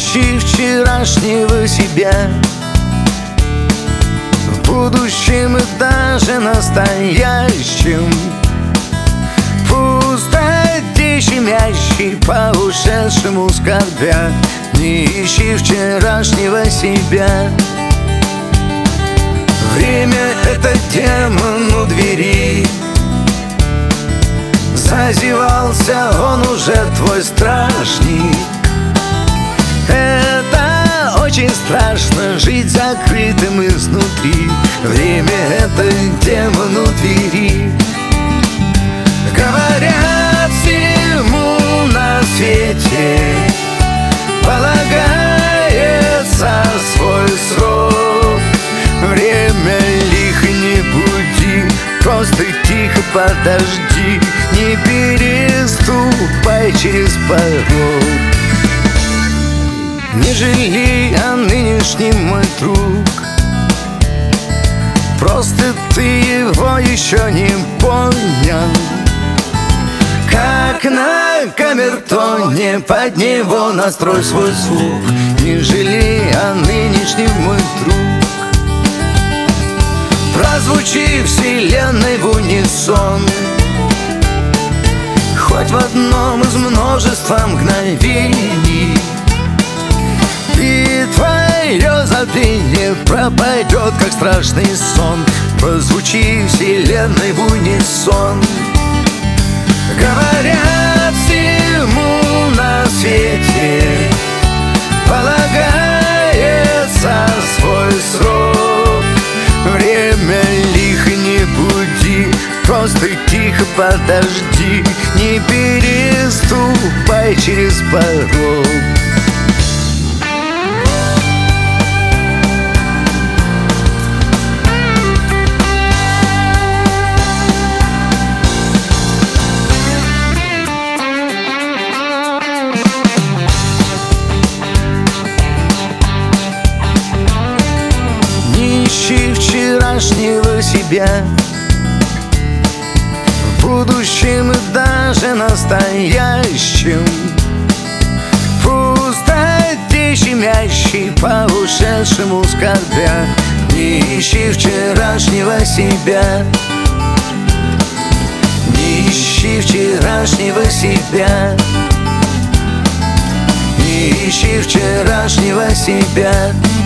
ищи вчерашнего себя в будущем и даже настоящем. Пустоте щемящей по ушедшему скорбя, не ищи вчерашнего себя. Время — это демон у двери, зазевался он уже, твой стражник. Это очень страшно — жить закрытым изнутри. Время — это демон у двери. Говорят, всему на свете полагается свой срок. Время лихо, не буди, просто тихо подожди, не переступай через порог. Не жалей о нынешнем, мой друг, просто ты его еще не понял. Как на камертоне, под него настрой свой звук. Не жалей о нынешнем, мой друг. Прозвучи вселенной в унисон, хоть в одном из множества мгновений, и твое забвение пропадет, как страшный сон. Прозвучи вселенной в унисон. Говорят, всему на свете полагается свой срок. Время лихо, не буди, просто тихо подожди, не переступай через порог. Ищи вчерашнего себя в будущем и даже настоящем. Пустоте щемящей по ушедшему скорбя, не ищи вчерашнего себя. Не ищи вчерашнего себя. Не ищи вчерашнего себя.